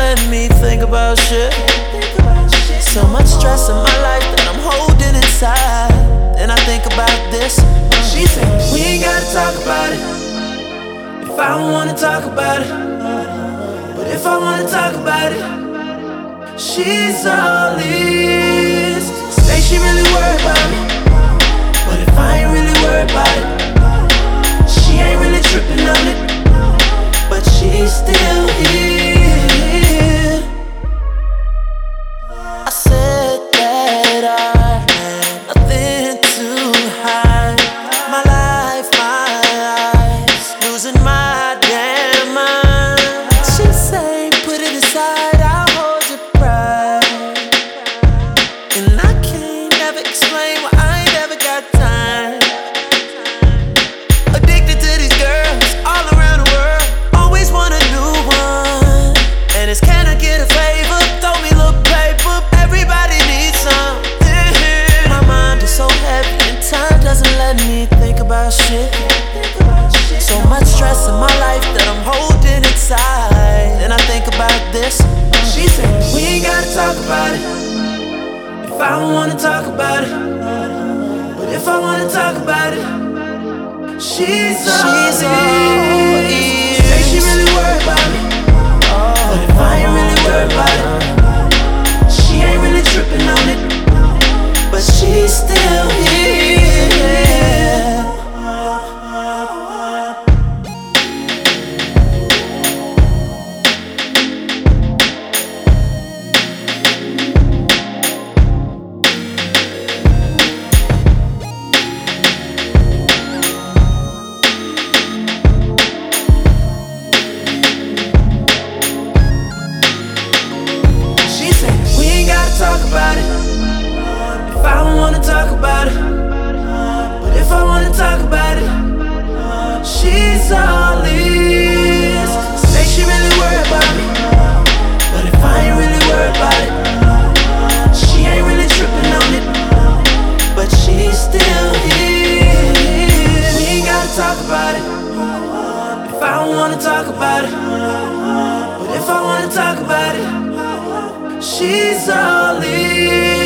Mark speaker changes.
Speaker 1: letting me think about shit. So much stress in my life that I'm holding inside. Then I think about this. She said, we ain't gotta talk about it if I don't wanna talk about it. But if I wanna talk about it, she's all ears. Say she really worried about me, but if I ain't really worried about it, she ain't really tripping on it. But she's still here. I said that I had nothing to hide. My life, my eyes, losing my damn mind. She say, put it aside, I'll hold your pride. And I can't ever explain why I ain't ever got time. Addicted to these girls all around the world, always want a new one. And it's, can I get a favor? Throw me a little paper, everybody needs some. My mind is so heavy and time doesn't let me think about shit. So much stress in my life that I'm holding inside. And I think about this. She said, we ain't gotta talk about it if I don't wanna talk about it. But if I wanna talk about it, she's all ears. Say she really worried about me, but if I ain't really worried about it, she ain't really tripping on it. But she's still here. She said, we ain't gotta talk about it if I don't wanna talk about it. But if I wanna talk about it, she's all ears. Say she really worried about me, but if I ain't really worried about it, she ain't really tripping on it. But she's still here. We ain't gotta talk about it if I don't wanna talk about it. But if I wanna talk about it, she's all ears.